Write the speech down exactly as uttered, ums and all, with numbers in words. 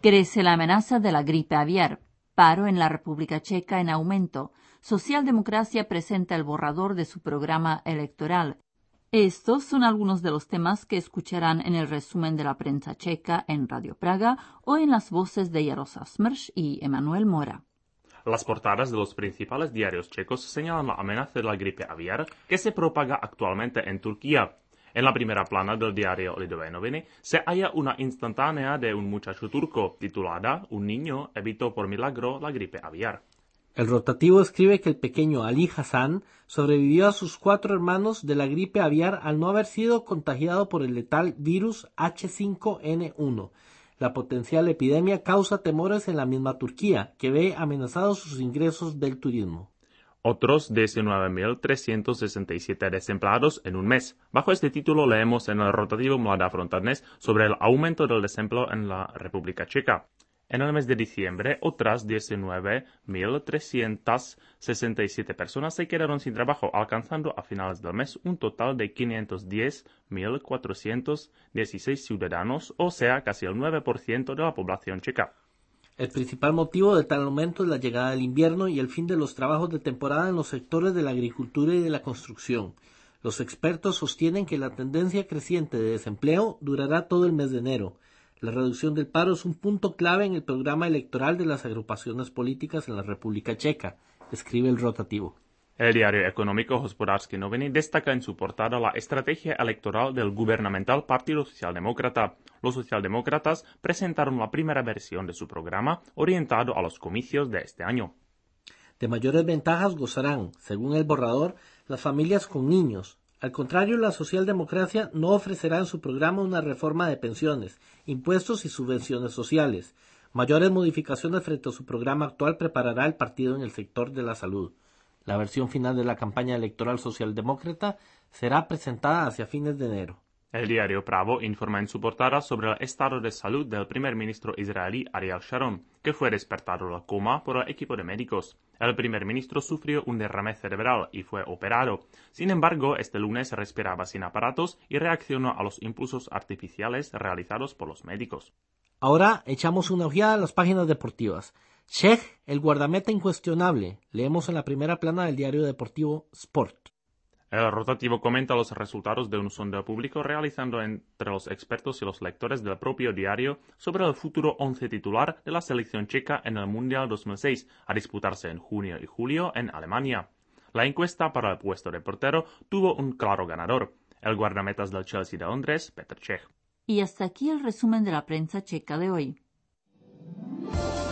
Crece la amenaza de la gripe aviar. Paro en la República Checa en aumento. Socialdemocracia presenta el borrador de su programa electoral. Estos son algunos de los temas que escucharán en el resumen de la prensa checa en Radio Praga o en las voces de Jaroslav Smrš y Emanuel Mora. Las portadas de los principales diarios checos señalan la amenaza de la gripe aviar que se propaga actualmente en Turquía. En la primera plana del diario Lidové noviny se halla una instantánea de un muchacho turco titulada «Un niño evitó por milagro la gripe aviar». El rotativo escribe que el pequeño Ali Hassan sobrevivió a sus cuatro hermanos de la gripe aviar al no haber sido contagiado por el letal virus H cinco N uno. La potencial epidemia causa temores en la misma Turquía, que ve amenazados sus ingresos del turismo. Otros diecinueve mil trescientos sesenta y siete desempleados en un mes. Bajo este título leemos en el rotativo Mladá fronta dnes sobre el aumento del desempleo en la República Checa. En el mes de diciembre, otras diecinueve mil trescientas sesenta y siete personas se quedaron sin trabajo, alcanzando a finales del mes un total de quinientos diez mil cuatrocientos dieciséis ciudadanos, o sea, casi el nueve por ciento de la población checa. El principal motivo de tal aumento es la llegada del invierno y el fin de los trabajos de temporada en los sectores de la agricultura y de la construcción. Los expertos sostienen que la tendencia creciente de desempleo durará todo el mes de enero. La reducción del paro es un punto clave en el programa electoral de las agrupaciones políticas en la República Checa, escribe el rotativo. El diario económico Hospodářské noviny destaca en su portada la estrategia electoral del gubernamental Partido Socialdemócrata. Los socialdemócratas presentaron la primera versión de su programa orientado a los comicios de este año. De mayores ventajas gozarán, según el borrador, las familias con niños. Al contrario, la socialdemocracia no ofrecerá en su programa una reforma de pensiones, impuestos y subvenciones sociales. Mayores modificaciones frente a su programa actual preparará el partido en el sector de la salud. La versión final de la campaña electoral socialdemócrata será presentada hacia fines de enero. El diario Pravo informa en su portada sobre el estado de salud del primer ministro israelí Ariel Sharon, que fue despertado del coma por el equipo de médicos. El primer ministro sufrió un derrame cerebral y fue operado. Sin embargo, este lunes respiraba sin aparatos y reaccionó a los impulsos artificiales realizados por los médicos. Ahora echamos una ojeada a las páginas deportivas. Čech, el guardameta incuestionable, leemos en la primera plana del diario deportivo Sport. El rotativo comenta los resultados de un sondeo público realizado entre los expertos y los lectores del propio diario sobre el futuro once titular de la selección checa en el Mundial dos mil seis, a disputarse en junio y julio en Alemania. La encuesta para el puesto de portero tuvo un claro ganador, el guardametas del Chelsea de Londres, Petr Cech. Y hasta aquí el resumen de la prensa checa de hoy.